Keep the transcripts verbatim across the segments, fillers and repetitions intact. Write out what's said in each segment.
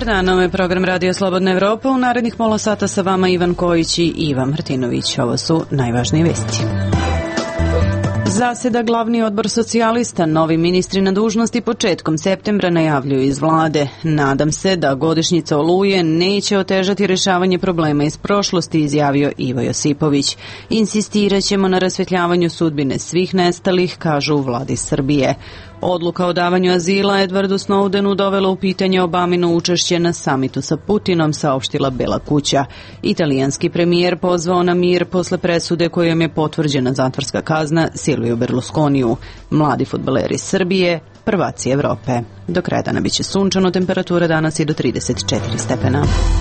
Dobar dan, ovo je program Radio Slobodna Evropa. U narednih pola sata sa vama Ivan Kojić i Ivan Martinović. Ovo su najvažnije vesti. Zaseda glavni odbor socijalista, novi ministri na dužnosti početkom septembra najavljuju iz vlade. Nadam se da godišnjica Oluje neće otežati rešavanje problema iz prošlosti, izjavio Ivo Josipović. Insistirat ćemo na rasvetljavanju sudbine svih nestalih, kažu u vladi Srbije. Odluka o davanju azila Edwardu Snowdenu dovela u pitanje Obamino učešće na samitu sa Putinom, saopštila Bela kuća. Italijanski premijer pozvao na mir posle presude kojom je potvrđena zatvorska kazna Silviju Berlusconiju. Mladi fudbaleri Srbije, prvaci Evrope. Do kraja dana biće sunčano, temperatura danas je do trideset četiri stepena.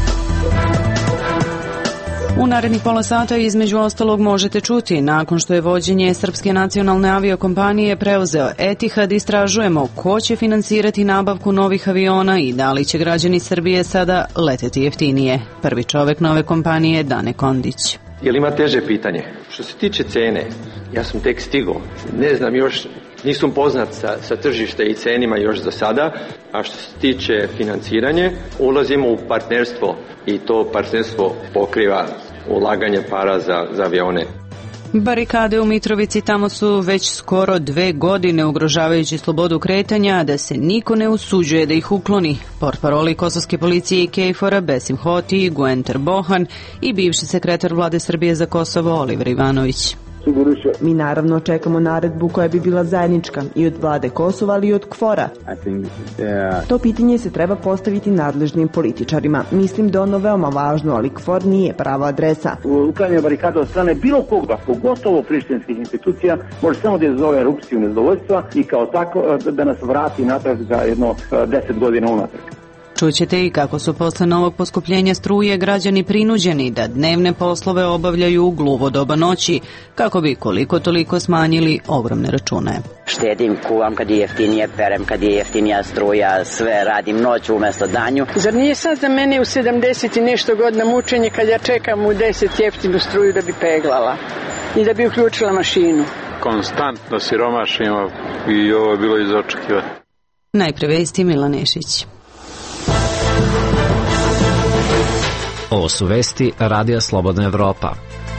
U narednih pola sata između ostalog možete čuti, nakon što je vođenje Srpske nacionalne aviokompanije preuzeo Etihad, istražujemo ko će finansirati nabavku novih aviona i da li će građani Srbije sada leteti jeftinije. Prvi čovek nove kompanije je Dane Kondić. Jel ima teže pitanje? Što se tiče cene, ja sam tek stigao, ne znam još, nisam poznat sa, sa tržište i cenima još za sada, a što se tiče financiranje, ulazimo u partnerstvo i to partnerstvo pokriva ulaganje para za, za avione. Barikade u Mitrovici tamo su već skoro dve godine ugrožavajući slobodu kretanja, da se niko ne usuđuje da ih ukloni. Portparoli kosovske policije i Kejfora Besim Hoti, Guenter Bohan i bivši sekretar vlade Srbije za Kosovo Oliver Ivanović. Mi naravno čekamo naredbu koja bi bila zajednička i od vlade Kosova, ali i od KFOR-a. To pitanje se treba postaviti nadležnim političarima. Mislim da ono veoma važno, ali KFOR nije prava adresa. Uklanjanje barikada od strane bilo koga, pogotovo prištinskih institucija, može samo da izazove erupciju nezadovoljstva i kao tako da nas vrati natrag za jedno deset godina unatrag. Čućete i kako su posle novog poskupljenja struje građani prinuđeni da dnevne poslove obavljaju u gluvo doba noći, kako bi koliko toliko smanjili ogromne račune. Štedim, kuvam kad je jeftinije, perem kad je jeftinija struja, sve radim noću umesto danju. Zar nije sad za mene u sedamdeset i nešto godina mučenje kad ja čekam u deset jeftinu struju da bi peglala i da bi uključila mašinu? Konstantno siromašimo i ovo je bilo iz očekivanja. Najpre vesti Milan Nešić. Ovo su vesti Radija Slobodna Evropa.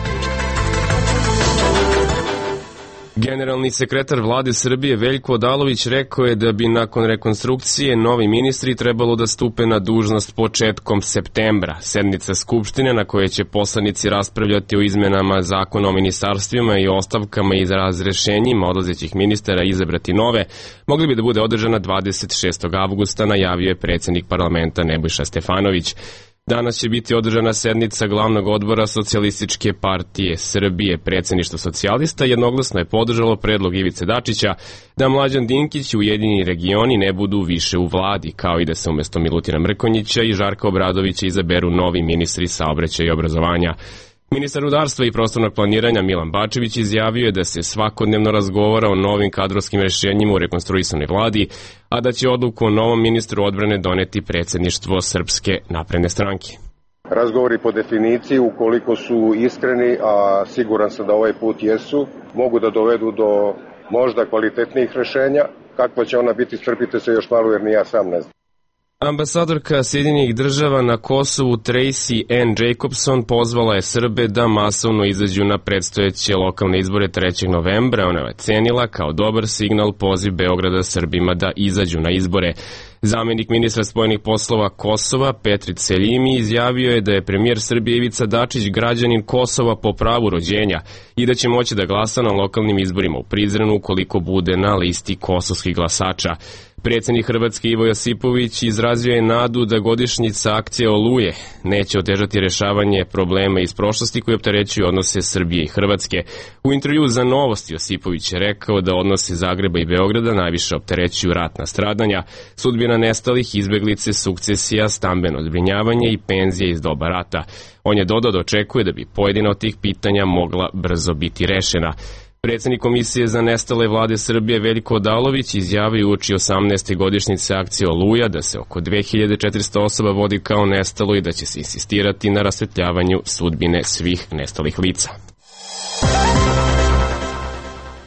Generalni sekretar vlade Srbije Veljko Odalović rekao je da bi nakon rekonstrukcije novi ministri trebalo da stupe na dužnost početkom septembra. Sednica Skupštine na kojoj će poslanici raspravljati o izmenama zakona o ministarstvima i ostavkama i razrešenjima odlazećih ministara i izabrati nove, mogli bi da bude održana dvadeset šestog avgusta, najavio je predsjednik parlamenta Nebojša Stefanović. Danas će biti održana sednica glavnog odbora Socijalističke partije Srbije. Predsjedništvo socijalista jednoglasno je podržalo predlog Ivice Dačića da Mlađan Dinkić i Ujedinjeni regioni ne budu više u vladi, kao i da se umjesto Milutina Mrkonjića i Žarka Obradovića izaberu novi ministri saobraćaja i obrazovanja. Ministar rudarstva i prostornog planiranja Milan Bačević izjavio je da se svakodnevno razgovara o novim kadrovskim rješenjima u rekonstruisanoj vladi, a da će odluku o novom ministru odbrane doneti predsjedništvo Srpske napredne stranke. Razgovori po definiciji, ukoliko su iskreni, a siguran sam da ovaj put jesu, mogu da dovedu do možda kvalitetnijih rješenja. Kakva će ona biti, strpite se još malo jer ni ja sam ne znam. Ambasadorka Sjedinjenih država na Kosovu Tracy Ann Jacobson pozvala je Srbe da masovno izađu na predstojeće lokalne izbore trećeg novembra. Ona je cenila kao dobar signal poziv Beograda Srbima da izađu na izbore. Zamjenik ministra spojenih poslova Kosova Petrit Selimi izjavio je da je premijer Srbije Ivica Dačić građanin Kosova po pravu rođenja i da će moći da glasa na lokalnim izborima u Prizrenu ukoliko bude na listi kosovskih glasača. Predsjednik Hrvatske Ivo Josipović izrazio je nadu da godišnjica akcije Oluje neće otežati rješavanje problema iz prošlosti koji opterećuju odnose Srbije i Hrvatske. U intervju za Novosti Josipović je rekao da odnose Zagreba i Beograda najviše opterećuju ratna stradanja, sudbina nestalih, izbeglice, sukcesija, stambeno zbrinjavanje i penzije iz doba rata. On je dodao da očekuje da bi pojedina od tih pitanja mogla brzo biti rešena. Predsjednik Komisije za nestale vlade Srbije Veljko Odalović izjavio uoči osamnaeste godišnjice akcije Oluja da se oko dve hiljade četiristo osoba vodi kao nestalo i da će se insistirati na rasvetljavanju sudbine svih nestalih lica.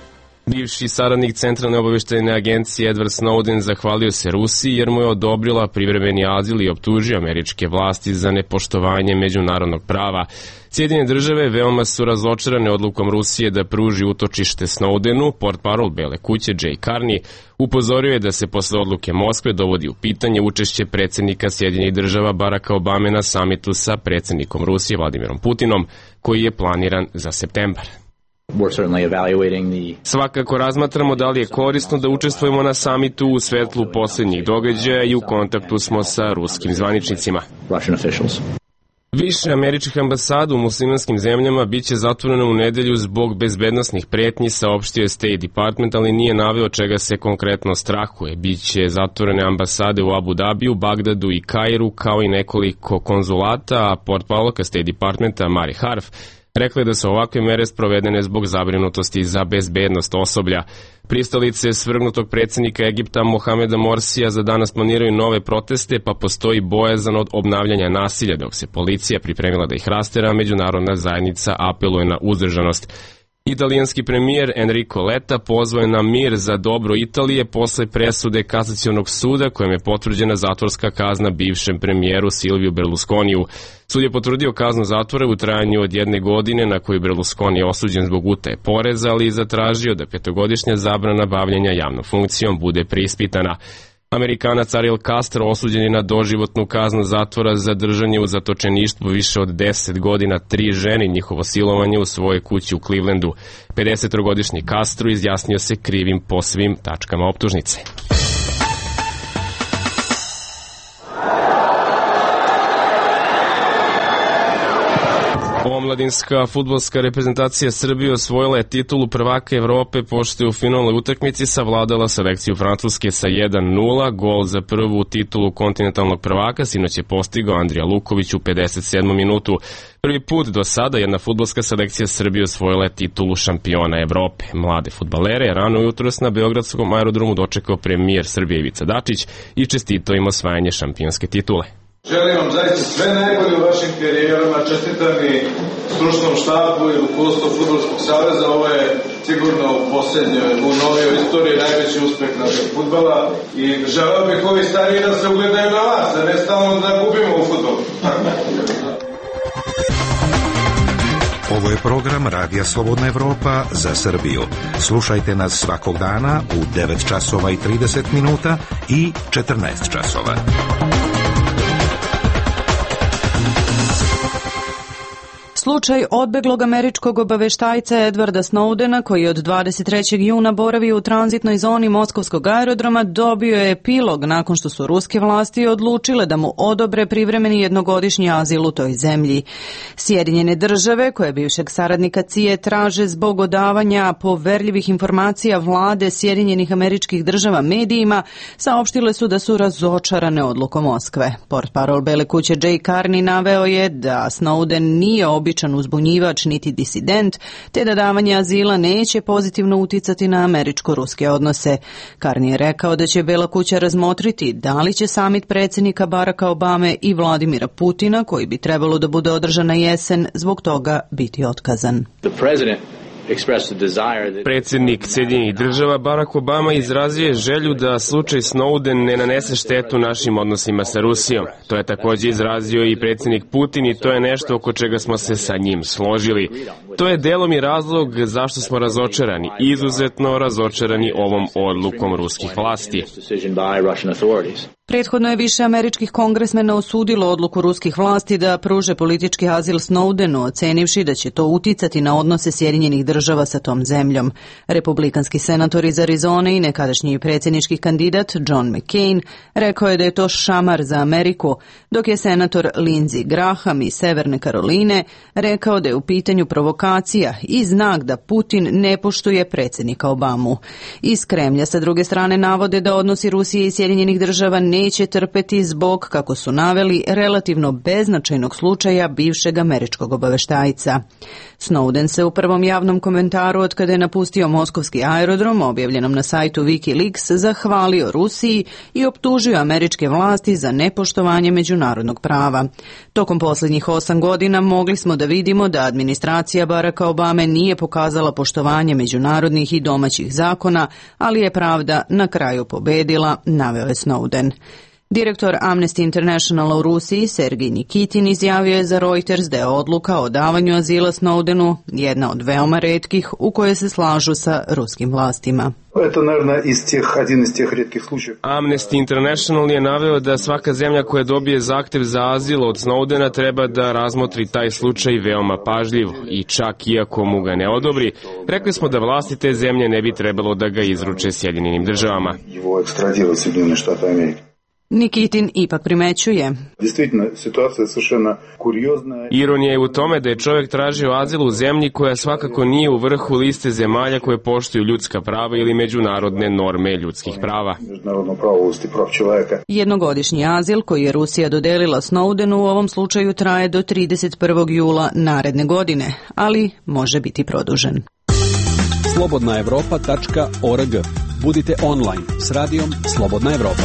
Bivši saradnik Centralne obaveštajne agencije Edward Snowden zahvalio se Rusiji jer mu je odobrila privremeni azil i optužio američke vlasti za nepoštovanje međunarodnog prava. Sjedinjene države veoma su razočarane odlukom Rusije da pruži utočište Snowdenu. Portparol Bele kuće Jay Carney upozorio je da se posle odluke Moskve dovodi u pitanje učešće predsjednika Sjedinjenih država Baracka Obame na samitu sa predsjednikom Rusije Vladimirom Putinom, koji je planiran za septembar. Svakako razmatramo da li je korisno da učestvujemo na samitu u svetlu posljednjih događaja i u kontaktu smo sa ruskim zvaničnicima. Više američkih ambasada u muslimanskim zemljama biće zatvoreno u nedelju zbog bezbednosnih pretnji, saopštio je State Department, ali nije naveo čega se konkretno strahuje. Biće zatvorene ambasade u Abu Dabiju, Bagdadu i Kairu, kao i nekoliko konzulata, a portparolka State Departmenta Mari Harf rekla je da su ovakve mere sprovedene zbog zabrinutosti za bezbednost osoblja. Pristalice svrgnutog predsjednika Egipta Mohameda Morsija za danas planiraju nove proteste, pa postoji bojazan od obnavljanja nasilja, dok se policija pripremila da ih rastera, međunarodna zajednica apeluje na uzdržanost. Italijanski premijer Enrico Letta pozvao je na mir za dobro Italije posle presude Kasacionog suda kojem je potvrđena zatvorska kazna bivšem premijeru Silviju Berlusconiju. Sud je potvrdio kaznu zatvora u trajanju od jedne godine na koju Berlusconi je osuđen zbog utaje poreza, ali i zatražio da petogodišnja zabrana bavljenja javnom funkcijom bude preispitana. Amerikanac Ariel Castro osuđen je na doživotnu kaznu zatvora za držanje u zatočeništvu više od deset godina tri žene i njihovo silovanje u svojoj kući u Clevelandu. pedesetogodišnji Castro izjasnio se krivim po svim tačkama optužnice. Omladinska fudbalska reprezentacija Srbije osvojila je titulu prvaka Evrope pošto je u finalnoj utakmici savladala selekciju Francuske sa jedan nula. Gol za prvu titulu kontinentalnog prvaka sinoć je postigao Andrija Luković u pedeset sedmom minutu. Prvi put do sada jedna fudbalska selekcija Srbije osvojila je titulu šampiona Evrope. Mlade fudbalere rano jutros na Beogradskom aerodromu dočekao premijer Srbije Ivica Dačić i čestitao im osvajanje šampionske titule. Želim vam zaista sve najbolje u vašim karijerama, čestitam i stručnom štabu i rukovodstvu Fudbalskog saveza. Ovo je sigurno u posljednjoj, u novijoj istoriji najveći uspeh našeg fudbala i želeo bih ovi stariji da se ugledaju na vas, a ne stalno da gubimo u fudbalu. Ovo je program Radija Slobodna Evropa za Srbiju. Slušajte nas svakog dana u devet časova i trideset minuta i četrnaest časova. Slučaj odbeglog američkog obaveštajca Edwarda Snowdena, koji je od dvadeset trećeg juna boravio u tranzitnoj zoni Moskovskog aerodroma, dobio je epilog nakon što su ruske vlasti odlučile da mu odobre privremeni jednogodišnji azil u toj zemlji. Sjedinjene države, koje bivšeg saradnika C I A traže zbog odavanja poverljivih informacija vlade Sjedinjenih američkih država medijima, saopštile su da su razočarane odlukom Moskve. Portparol Bele kuće Jay Carney naveo je da Snowden nije običan uzbunjivač niti disident, te da davanje azila neće pozitivno uticati na američko-ruske odnose. Carney je rekao da će Bela kuća razmotriti da li će samit predsjednika Baracka Obame i Vladimira Putina, koji bi trebalo da bude održan na jesen, zbog toga biti otkazan. Predsjednik Sjedinjenih država Barack Obama izrazio je želju da slučaj Snowden ne nanese štetu našim odnosima sa Rusijom. To je također izrazio i predsjednik Putin i to je nešto oko čega smo se sa njim složili. To je delom i razlog zašto smo razočarani, izuzetno razočarani ovom odlukom ruskih vlasti. Prethodno je više američkih kongresmena osudilo odluku ruskih vlasti da pruže politički azil Snowdenu, ocenivši da će to uticati na odnose Sjedinjenih država sa tom zemljom. Republikanski senator iz Arizone i nekadašnji predsjednički kandidat John McCain rekao je da je to šamar za Ameriku, dok je senator Lindsey Graham iz Severne Karoline rekao da je u pitanju provokacija i znak da Putin ne poštuje predsjednika Obamu. Iz Kremlja sa druge strane navode da odnosi Rusije i Sjedinjenih država ne neće trpeti zbog, kako su naveli, relativno beznačajnog slučaja bivšeg američkog obaveštajca. Snowden se u prvom javnom komentaru od kada je napustio moskovski aerodrom, objavljenom na sajtu Wikileaks, zahvalio Rusiji i optužio američke vlasti za nepoštovanje međunarodnog prava. Tokom posljednjih osam godina mogli smo da vidimo da administracija Baracka Obame nije pokazala poštovanje međunarodnih i domaćih zakona, ali je pravda na kraju pobedila, naveo je Snowden. Direktor Amnesty Internationala u Rusiji, Sergij Nikitin, izjavio je za Reuters da je odluka o davanju azila Snowdenu jedna od veoma retkih u koje se slažu sa ruskim vlastima. Amnesty International je naveo da svaka zemlja koja dobije zahtev za azil od Snowdena treba da razmotri taj slučaj veoma pažljivo i čak iako mu ga ne odobri, rekli smo da vlasti te zemlje ne bi trebalo da ga izruče Sjedinjenim državama. Nikitin ipak primećuje. Ironija je u tome da je čovjek tražio azil u zemlji koja svakako nije u vrhu liste zemalja koje poštuju ljudska prava ili međunarodne norme ljudskih prava. Jednogodišnji azil koji je Rusija dodelila Snowdenu u ovom slučaju traje do trideset prvog jula naredne godine, ali može biti produžen. slobodna evropa tačka org. Budite online s radijom Slobodna Evropa.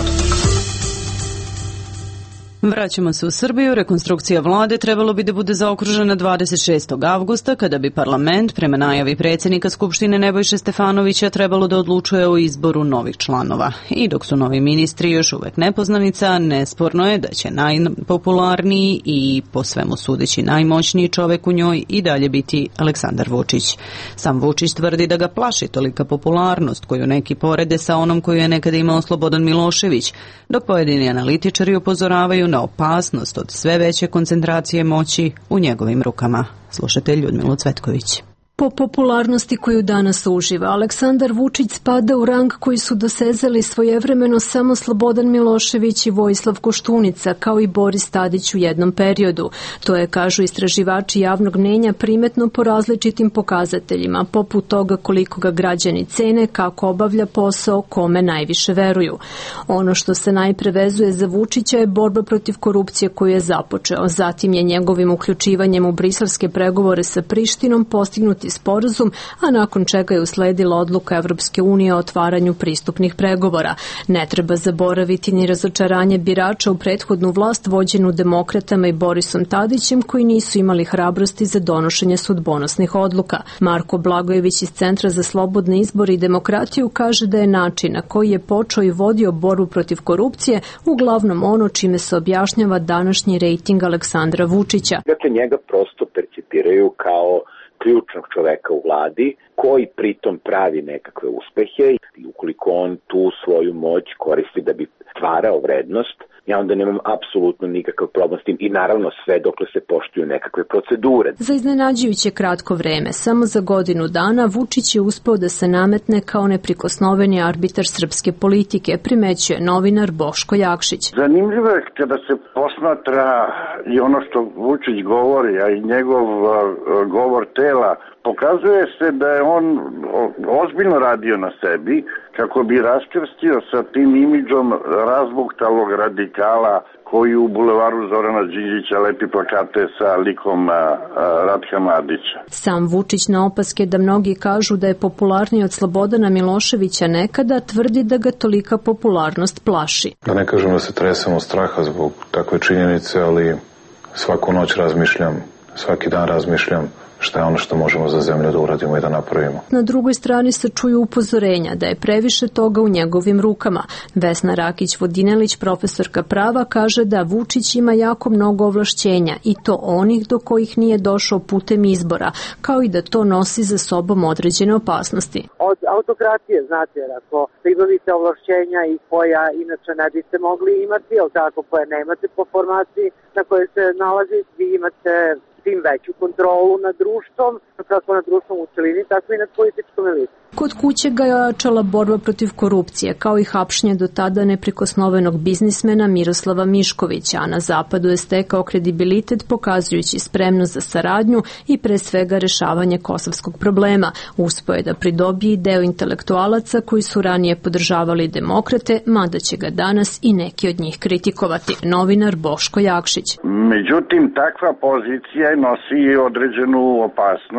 Vraćamo se u Srbiju. Rekonstrukcija vlade trebalo bi da bude zaokružena dvadeset šestog avgusta, kada bi parlament, prema najavi predsjednika Skupštine Nebojše Stefanovića, trebalo da odlučuje o izboru novih članova. I dok su novi ministri još uvek nepoznanica, nesporno je da će najpopularniji i po svemu sudeći najmoćniji čovek u njoj i dalje biti Aleksandar Vučić. Sam Vučić tvrdi da ga plaši tolika popularnost koju neki porede sa onom koju je nekada imao Slobodan Milošević, dok pojedini analitičari upozoravaju na opasnost od sve veće koncentracije moći u njegovim rukama. Slušajte Ljudmilu Cvetković. Po popularnosti koju danas uživa, Aleksandar Vučić spada u rang koji su dosezali svojevremeno samo Slobodan Milošević i Vojislav Koštunica, kao i Boris Tadić u jednom periodu. To je, kažu istraživači javnog mnjenja, primetno po različitim pokazateljima, poput toga koliko ga građani cene, kako obavlja posao, kome najviše veruju. Ono što se najpre vezuje za Vučića je borba protiv korupcije koju je započeo. Zatim je njegovim uključivanjem u briselske pregovore sa Prištinom postignuti sporazum, a nakon čega je usledila odluka Evropske unije o otvaranju pristupnih pregovora. Ne treba zaboraviti ni razočaranje birača u prethodnu vlast vođenu demokratama i Borisom Tadićem, koji nisu imali hrabrosti za donošenje sudbonosnih odluka. Marko Blagojević iz Centra za slobodne izbore i demokratiju kaže da je način na koji je počeo i vodio borbu protiv korupcije uglavnom ono čime se objašnjava današnji rejting Aleksandra Vučića. Dakle, njega prosto percipiraju kao ključnog čoveka u vladi, koji pritom pravi nekakve uspehe i ukoliko on tu svoju moć koristi da bi stvarao vrednost, ja onda nemam apsolutno nikakav problem s tim i naravno sve dokle se poštuju nekakve procedure. Za iznenađujuće kratko vreme, samo za godinu dana, Vučić je uspeo da se nametne kao neprikosnoveni arbitar srpske politike, primećuje novinar Boško Jakšić. Zanimljivo je kada se posmatra i ono što Vučić govori, a i njegov govor tela, pokazuje se da je on ozbiljno radio na sebi kako bi raskrstio sa tim imidžom razbuktalog radikala koji u bulevaru Zorana Đinđića lepi plakate sa likom a, a, Ratka Mladića. Sam Vučić na opaske da mnogi kažu da je popularniji od Slobodana Miloševića nekada, tvrdi da ga tolika popularnost plaši. Da ne kažem da se tresem od straha zbog takve činjenice, ali svaku noć razmišljam, svaki dan razmišljam šta je ono što možemo za zemlju da uradimo i da napravimo. Na drugoj strani se čuju upozorenja da je previše toga u njegovim rukama. Vesna Rakić-Vodinelić, profesorka prava, kaže da Vučić ima jako mnogo ovlašćenja i to onih do kojih nije došao putem izbora, kao i da to nosi za sobom određene opasnosti. Od autokratije, znate, jer ako pribavite ovlašćenja i koja inače ne biste mogli imati, ali tako koje nemate po formaciji na kojoj se nalazi, vi imate tim veću kontrolu nad društvom, kako nad društvom u celini, tako i nad političkom elitom. Kod kuće ga je ojačala borba protiv korupcije, kao i hapšenje do tada neprikosnovenog biznismena Miroslava Miškovića, a na zapadu je stekao kredibilitet pokazujući spremnost za saradnju i pre svega rešavanje kosovskog problema. Uspeo je da pridobije deo intelektualaca koji su ranije podržavali demokrate, mada će ga danas i neki od njih kritikovati. Novinar Boško Jakšić. Međutim, takva pozicija nosi određenu opasnost,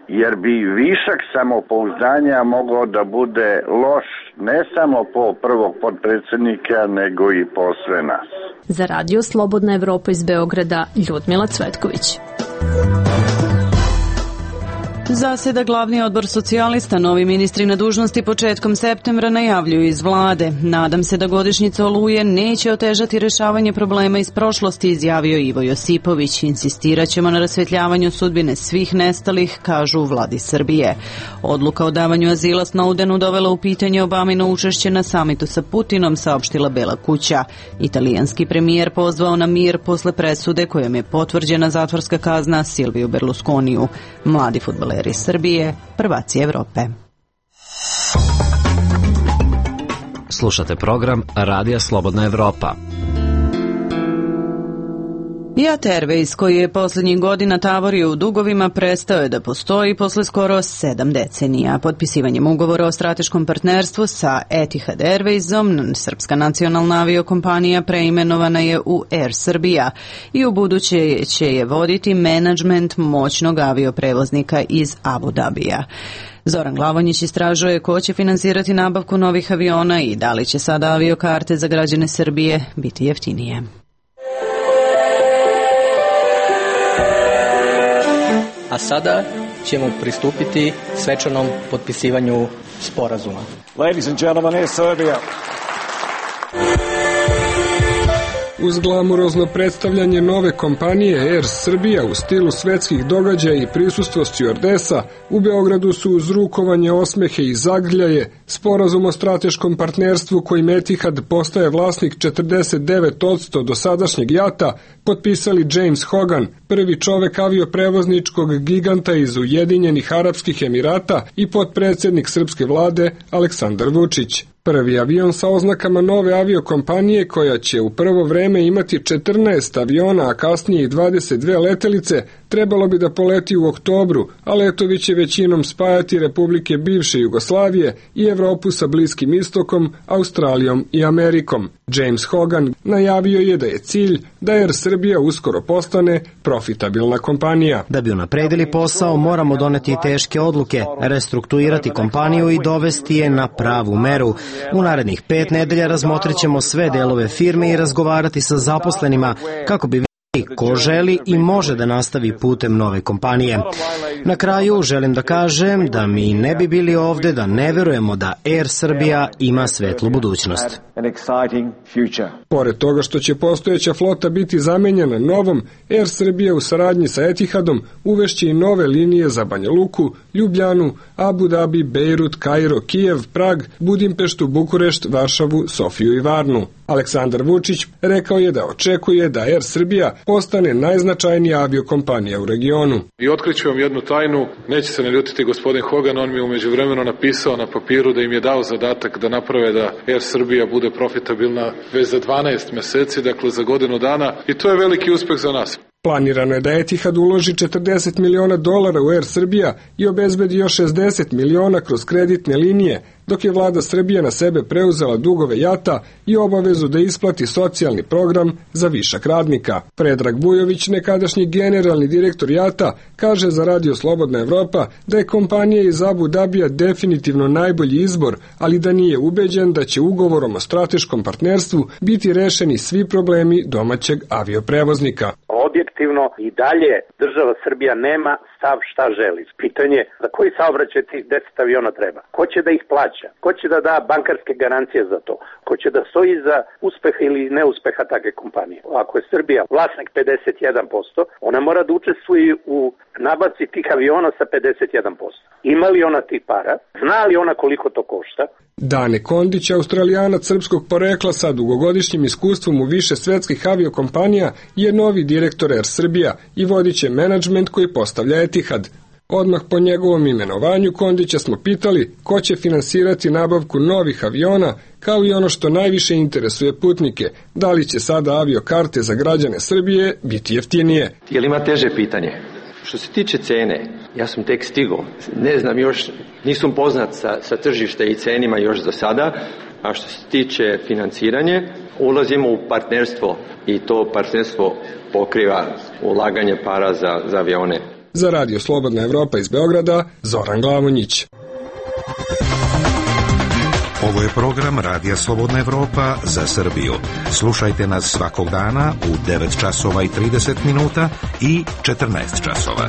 jer bi višak samopouzdanja mogao da bude loš ne samo po prvog potpredsjednika, nego i po sve nas. Za Radio Slobodna Evropa iz Beograda, Ljudmila Cvetković. Zaseda glavni odbor socijalista, novi ministri na dužnosti početkom septembra najavljuju iz vlade. Nadam se da godišnjica Oluje neće otežati rešavanje problema iz prošlosti, izjavio Ivo Josipović. Insistirat ćemo na rasvetljavanju sudbine svih nestalih, kažu u vladi Srbije. Odluka o davanju azila Snowdenu dovela u pitanje Obamino učešće na samitu sa Putinom, saopštila Bela kuća. Italijanski premijer pozvao na mir posle presude kojom je potvrđena zatvorska kazna Silviju Berlusconiju. Mladi fudbaleri iz Srbije, prvaci Evrope. Slušate program Radija Slobodna Evropa. Jat Airways, koji je posljednjih godina tavorio u dugovima, prestao je da postoji posle skoro sedam decenija. Potpisivanjem ugovora o strateškom partnerstvu sa Etihad Airwaysom, srpska nacionalna aviokompanija preimenovana je u Air Srbija i u buduće će je voditi menadžment moćnog avioprevoznika iz Abu Dabija. Zoran Glavonjić istražuje ko će finansirati nabavku novih aviona i da li će sada aviokarte za građane Srbije biti jeftinije. A sada ćemo pristupiti svečanom potpisivanju sporazuma. Ladies and gentlemen, Air Serbia. Uz glamurozno predstavljanje nove kompanije Air Srbija u stilu svetskih događaja i prisustvo stjuardesa, u Beogradu su uz rukovanje, osmehe i zagrljaje sporazum o strateškom partnerstvu kojim Etihad postaje vlasnik četrdeset devet posto dosadašnjeg jata potpisali James Hogan, prvi čovek avioprevozničkog giganta iz Ujedinjenih Arapskih Emirata, i potpredsjednik srpske vlade Aleksandar Vučić. Prvi avion sa oznakama nove aviokompanije, koja će u prvo vreme imati četrnaest aviona, a kasnije i dvadeset dve letelice, trebalo bi da poleti u oktobru, a letovi će većinom spajati republike bivše Jugoslavije i Evropu sa Bliskim istokom, Australijom i Amerikom. James Hogan najavio je da je cilj da Air Srbija uskoro postane profitabilna kompanija. Da bi unapredili posao, moramo doneti teške odluke, restrukturirati kompaniju i dovesti je na pravu meru. U narednih pet nedelja razmotrit ćemo sve delove firme i razgovarati sa zaposlenima kako bi vidjeli ko želi i može da nastavi putem nove kompanije. Na kraju želim da kažem da mi ne bi bili ovde da ne verujemo da Air Srbija ima svetlu budućnost. Pored toga što će postojeća flota biti zamenjena novom, Air Srbija u saradnji sa Etihadom uvešće i nove linije za Banja Luku, Ljubljanu, Abu Dabi, Bejrut, Kairo, Kijev, Prag, Budimpeštu, Bukurešt, Varšavu, Sofiju i Varnu. Aleksandar Vučić rekao je da očekuje da Air Srbija postane najznačajnija aviokompanija u regionu. I otkriću vam jednu tajnu, neće se naljutiti gospodin Hogan, on mi je umeđu vremenu napisao na papiru da im je dao zadatak da naprave da Air Srbija bude profitabilna već za dvanaest meseci, dakle za godinu dana, i to je veliki uspeh za nas. Planirano je da Etihad uloži četrdeset miliona dolara u Air Srbija i obezbedi još šezdeset miliona kroz kreditne linije, dok je vlada Srbije na sebe preuzela dugove jata i obavezu da isplati socijalni program za višak radnika. Predrag Bujović, nekadašnji generalni direktor jata, kaže za Radio Slobodna Evropa da je kompanija iz Abu Dabija definitivno najbolji izbor, ali da nije ubeđen da će ugovorom o strateškom partnerstvu biti rešeni svi problemi domaćeg avioprevoznika. Objektivno i dalje država Srbija nema stav šta želi. Pitanje za koji saobraćaj tih deset aviona treba? Ko će da ih plaća? Ko će da da bankarske garancije za to? Ko će da stoji za uspeha ili neuspeha takve kompanije? Ako je Srbija vlasnik pedeset jedan posto, ona mora da učestvuje u nabavci tih aviona sa pedeset jedan posto. Ima li ona tih para? Zna li ona koliko to košta? Dane Kondić, Australijanac srpskog porekla sa dugogodišnjim iskustvom u više svetskih aviokompanija, je novi direktor Air Srbija i vodit će menadžment koji postavlja Etihad. Odmah po njegovom imenovanju Kondića smo pitali ko će finansirati nabavku novih aviona, kao i ono što najviše interesuje putnike, da li će sada aviokarte za građane Srbije biti jeftinije. Je li ima teže pitanje? Što se tiče cene, ja sam tek stigao, ne znam još, nisam poznat sa, sa tržišta i cenima još za sada, a što se tiče financiranje, ulazimo u partnerstvo i to partnerstvo pokriva ulaganje para za, za avione. Za Radio Slobodna Evropa iz Beograda, Zoran Glavonjić. Ovo je program Radija Slobodna Evropa za Srbiju. Slušajte nas svakog dana u devet časova i trideset minuta i četrnaest časova.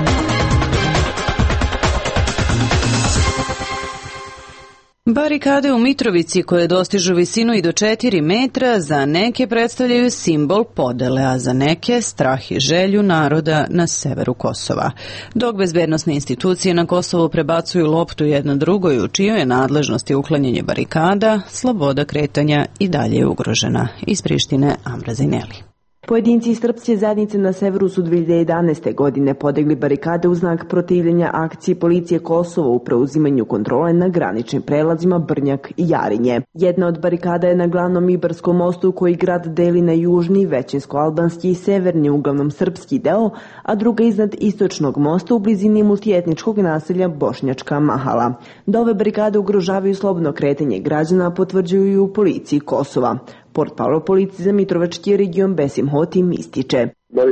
Barikade u Mitrovici koje dostižu visinu i do četiri metra za neke predstavljaju simbol podele, a za neke strah i želju naroda na severu Kosova. Dok bezbednosne institucije na Kosovu prebacuju loptu jedna drugoj u čijoj je nadležnosti uklanjanje barikada, sloboda kretanja i dalje je ugrožena. Iz Prištine, Amra Zineli. Pojedinci iz srpske zajednice na severu su dve hiljade jedanaeste. godine podigli barikade u znak protivljenja akciji policije Kosova u preuzimanju kontrole na graničnim prelazima Brnjak i Jarinje. Jedna od barikada je na glavnom Ibarskom mostu koji grad deli na južni, većinsko-albanski i severni, uglavnom srpski deo, a druga iznad istočnog mosta u blizini multietničkog naselja Bošnjačka Mahala. Da ove barikade ugrožavaju slobodno kretanje građana potvrđuju i u policiji Kosova. Portparol policije za Mitrovački region Besim Hotim ističe.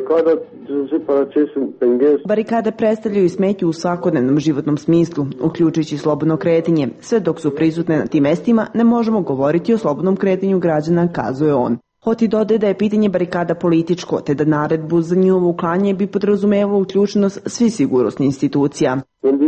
Barikade predstavljaju smetnju u svakodnevnom životnom smislu, uključujući slobodno kretanje. Sve dok su prisutne na tim mestima, ne možemo govoriti o slobodnom kretanju građana, kazuje on. Hoti dodaje da je pitanje barikada političko, te da naredbu za njihovo uklanjanje bi podrazumevalo uključenost svih sigurnosnih institucija.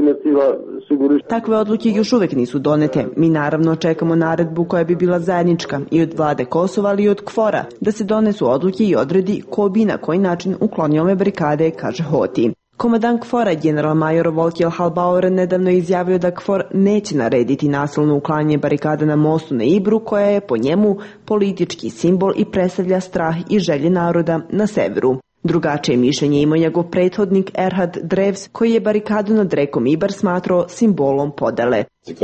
Takve odluke još uvek nisu donete. Mi naravno čekamo naredbu koja bi bila zajednička i od vlade Kosova, ali i od KFOR-a, da se donesu odluke i odredi ko bi na koji način uklonio ove barikade, kaže Hoti. Komandant KFOR-a, general major Volkil Halbauer, nedavno je izjavio da KFOR neće narediti nasilno uklanjanje barikada na mostu na Ibru, koja je po njemu politički simbol i predstavlja strah i želje naroda na severu. Drugačije mišljenje ima njegov prethodnik Erhard Drevs, koji je barikadu nad rekom Ibar smatrao simbolom podele.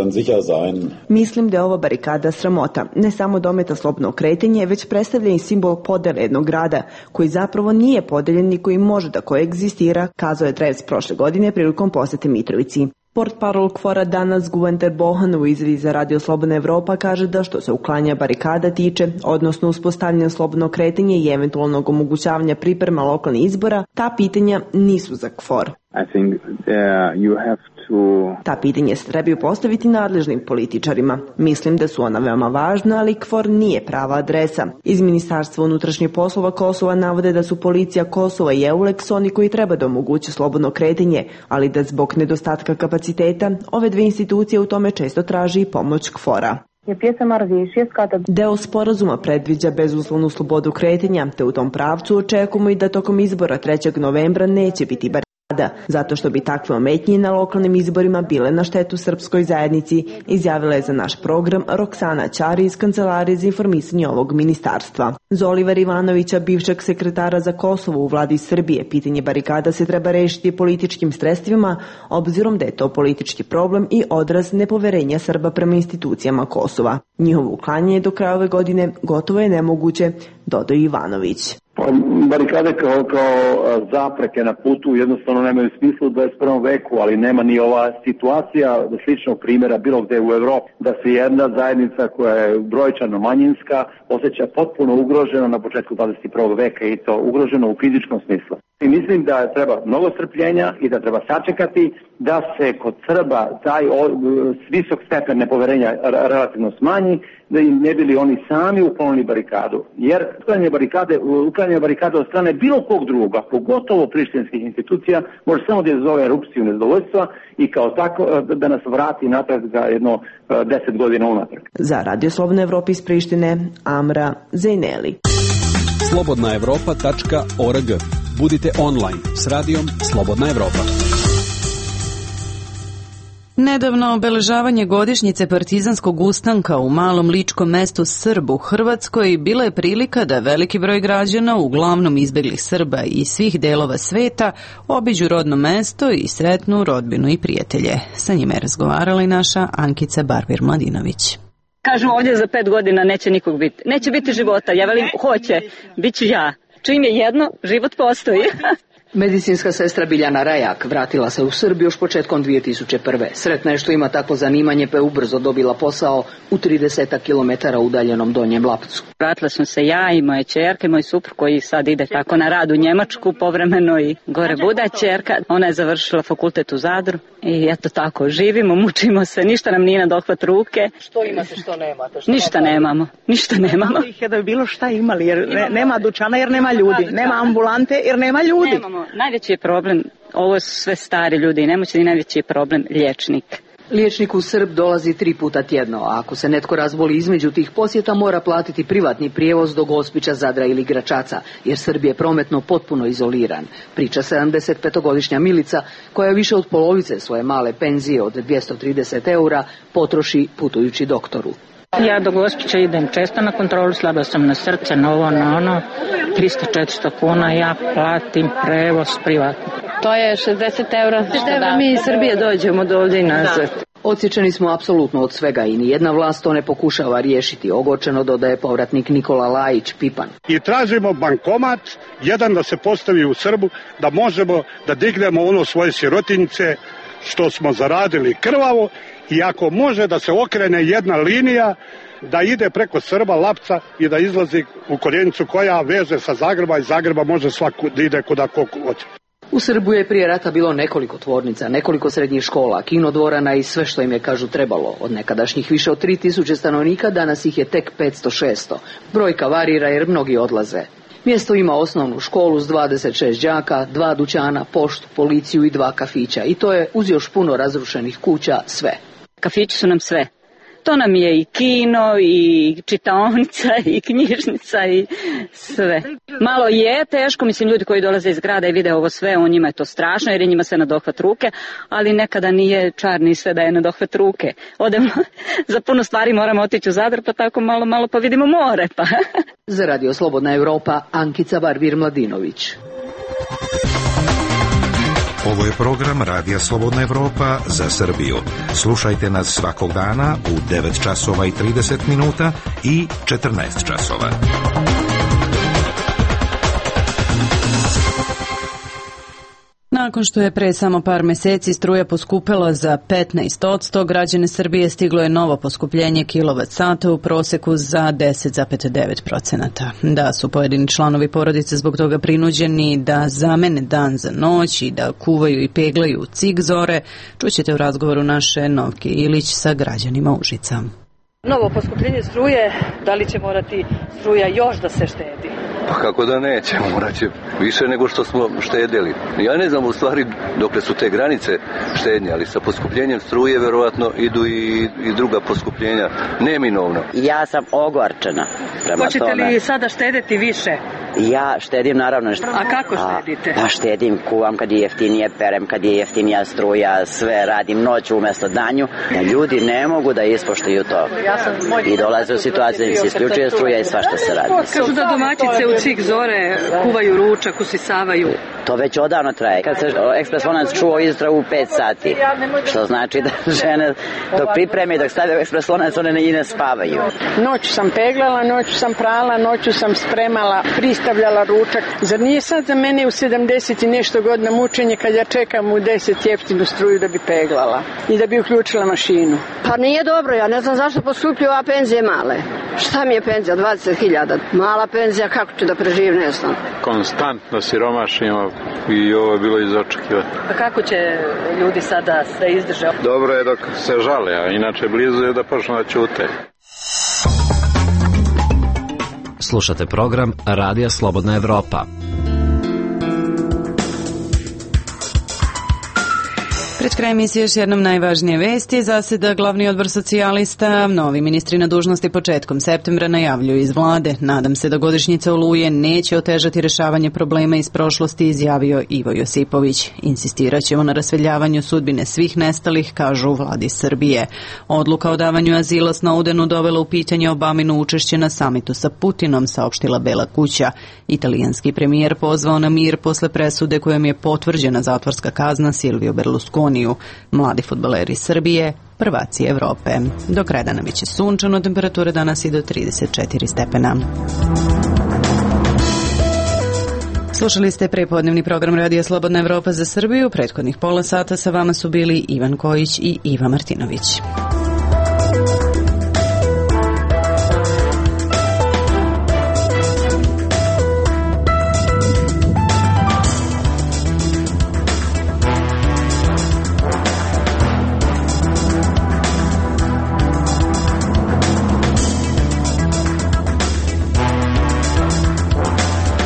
Mislim da je ova barikada sramota. Ne samo dometa slobodno kretanje, već predstavlja i simbol podele jednog grada, koji zapravo nije podeljen i koji može da koegzistira, kazao je Drevs prošle godine prilikom posete Mitrovici. Portparol KFOR-a danas Guenter Bohan u izjavi za Radio Slobodna Evropa kaže da što se uklanja barikada tiče, odnosno uspostavljanja slobodno kretanje i eventualnog omogućavanja priprema lokalnih izbora, ta pitanja nisu za KFOR. I think uh, you have to... Ta pitanja se trebaju postaviti nadležnim političarima. Mislim da su ona veoma važna, ali KFOR nije prava adresa. Iz Ministarstva unutrašnjih poslova Kosova navode da su policija Kosova i EULEX oni koji treba da omoguće slobodno kretanje, ali da zbog nedostatka kapaciteta ove dve institucije u tome često traži i pomoć KFOR-a. Deo sporazuma predviđa bezuslovnu slobodu kretanja, te u tom pravcu očekujemo i da tokom izbora trećeg novembra neće biti barikada, zato što bi takve ometnje na lokalnim izborima bile na štetu srpskoj zajednici, izjavila je za naš program Roksana Ćari iz Kancelarije za informisanje ovog ministarstva. Za Olivera Ivanovića, bivšeg sekretara za Kosovo u vladi Srbije, pitanje barikada se treba rešiti političkim sredstvima, obzirom da je to politički problem i odraz nepoverenja Srba prema institucijama Kosova. Njihovo uklanjanje do kraja ove godine gotovo je nemoguće, dodao Ivanović. Pa, barikade kao, kao zapreke na putu jednostavno nemaju smisla u dvadeset prvom veku, ali nema ni ova situacija sličnog primjera bilo gde u Evropi, da se jedna zajednica koja je brojčano manjinska osjeća potpuno ugrožena na početku dvadeset prvog veka i to ugroženo u fizičkom smislu. I mislim da treba mnogo strpljenja i da treba sačekati da se kod Srba taj visok stepen nepoverenja relativno smanji, da im ne bili oni sami uklonili barikadu. Jer uklanjanje barikade, uklanjanje barikade od strane bilo kog druga, pogotovo prištinskih institucija, može samo da izazove erupciju nezadovoljstva i kao tako da nas vrati natrag za jedno deset godina unatrag. Za Radio Slobodna Evropa iz Prištine, Amra Zineli. slobodna evropa tačka org. Budite online s radijom Slobodna Evropa. Nedavno obeležavanje godišnjice partizanskog ustanka u malom ličkom mestu Srb u Hrvatskoj bila je prilika da veliki broj građana, uglavnom izbeglih Srba iz svih delova sveta, obiđu rodno mesto i sretnu rodbinu i prijatelje. Sa njima je razgovarala i naša Ankica Barbir-Mladinović. Kažu ovdje za pet godina neće nikog biti. Neće biti života. Ja velim, hoće. Biću ja. Čim je jedno, život postoji. Medicinska sestra Biljana Rajak vratila se u Srbiju još početkom dvije tisuće prve. Sretna je što ima takvo zanimanje pa je ubrzo dobila posao u trideset kilometara udaljenom Donjem Lapcu. Vratila sam se ja i moje ćerke, moj suprug koji sad ide tako na rad u Njemačku povremeno i gore buda ćerka. Ona je završila fakultet u Zadru i eto tako živimo, mučimo se, ništa nam nije na dohvat ruke. Što imate, što nemate? Što ništa nemamo, ništa nemamo. Malo ih je da bi bilo šta imali jer ne, nema dućana jer nema ljudi, nema ambulante jer nema ljudi. Nemamo. Najveći je problem, ovo su sve stari ljudi i nemoćni, najveći je problem liječnik. Liječnik u Srb dolazi tri puta tjedno, a ako se netko razboli između tih posjeta mora platiti privatni prijevoz do Gospića, Zadra ili Gračaca, jer Srb je prometno potpuno izoliran. Priča sedamdesetpetogodišnja Milica, koja više od polovice svoje male penzije od dvjesto trideset eura potroši putujući doktoru. Ja do Gospića idem često na kontrolu, slaba sam na srce, na ovo, na ono, tristo do četiristo kuna, ja platim prevoz privatno. To je šezdeset eura. Što mi iz Srbije dođemo do ovdje i nazad. Odsječeni smo apsolutno od svega i nijedna vlast to ne pokušava riješiti, ogorčeno dodaje povratnik Nikola Lajić Pipan. I tražimo bankomat, jedan da se postavi u Srbu, da možemo da dignemo ono svoje sirotinjice što smo zaradili krvavo i ako može da se okrene jedna linija da ide preko Srba, Lapca i da izlazi u Koljenicu koja veže sa Zagreba i Zagreba može svako da ide kuda ko hoće. U Srbu je prije rata bilo nekoliko tvornica, nekoliko srednjih škola, kinodvorana i sve što im je, kažu, trebalo. Od nekadašnjih više od tri tisuće stanovnika danas ih je tek petsto do šesto. Brojka varira jer mnogi odlaze. Mjesto ima osnovnu školu s dvadeset šest đaka, dva dućana, poštu, policiju i dva kafića. I to je, uz još puno razrušenih kuća, sve. Kafići su nam sve. To nam je i kino, i čitaonica, i knjižnica, i sve. Malo je teško, mislim, ljudi koji dolaze iz grada i vide ovo sve, on njima je to strašno jer je njima sve na dohvat ruke, ali nekada nije čar ni sve da je na dohvat ruke. Odemo, za puno stvari moramo otići u Zadar, pa tako malo, malo pa vidimo more. Pa. Za Radio Slobodna Evropa, Ankica Barbir-Mladinović. Ovo je program Radija Slobodna Evropa za Srbiju. Slušajte nas svakog dana u devet časova i trideset minuta i četrnaest časova. Nakon što je pre samo par meseci struja poskupela za petnaest posto, građane Srbije stiglo je novo poskupljenje kilovat sata u proseku za deset zarez devet procenata. Da su pojedini članovi porodice zbog toga prinuđeni da zamene dan za noć i da kuvaju i peglaju u cik zore, čućete u razgovoru naše Novke Ilić sa građanima Užica. Novo poskupljenje struje, da li će morati struja još da se štedi? Pa kako da neće, morat će više nego što smo štedjeli. Ja ne znam u stvari dokle su te granice štednje, ali sa poskupljenjem struje verovatno idu i, i druga poskupljenja, neminovno. Ja sam ogorčena prema Hoćete tome. li sada štedeti više? Ja štedim naravno. A kako štedite? A, pa štedim, kuvam kad je jeftinije, perem kad je jeftinija struja, sve radim noću umjesto danju. Da ljudi ne mogu da ispoštuju to. I dolaze u situaciju da se isključuje struja i svašta se radi. Kažu da domaćice u cik zore kuvaju ručak, usisavaju. To već odavno traje. Kad se ekspres vonac čuo izdravu u pet sati, što znači da žene dok pripreme i dok stave u ekspres vonac one i ne spavaju. Noću sam peglala, noću sam prala, noću sam spremala, pristavljala ručak. Zar nije sad za mene u sedamdeset i nešto godina mučenje kad ja čekam u deset jeftinu struju da bi peglala i da bi uključila mašinu? Pa nije dobro, ja ne znam zašto poskupljuju, a penzije male. Šta mi je penzija? dvadeset hiljada. Mala penzija, kako ću da preživim, ne znam. Konstantno siromašnjima i ovo je bilo izočekivati. A kako će ljudi sada sve izdrže? Dobro je dok se žale, a inače blizu je da počnu da ćute. Slušate program Radija Slobodna Evropa. Pred kraj emisije još jednom najvažnije vesti. Zaseda glavni odbor socijalista. Novi ministri na dužnosti početkom septembra najavljuju iz vlade. Nadam se da godišnjica Oluje neće otežati rešavanje problema iz prošlosti, izjavio Ivo Josipović. Insistiraćemo na rasveljavanju sudbine svih nestalih, kažu u vladi Srbije. Odluka o davanju azila Snowdenu dovela u pitanje Obamino učešće na samitu sa Putinom, saopštila Bela kuća. Italijanski premijer pozvao na mir posle presude kojom je potvrđena zatvorska kazna Silvio Berlusconi. Mladi fudbaleri Srbije, prvaci Evrope. Do kraja dana biće sunčano, temperature danas i do trideset četiri stepena. Slušali ste prepodnevni program Radija Slobodna Evropa za Srbiju. Prethodnih pola sata sa vama su bili Ivan Kojić i Iva Martinović.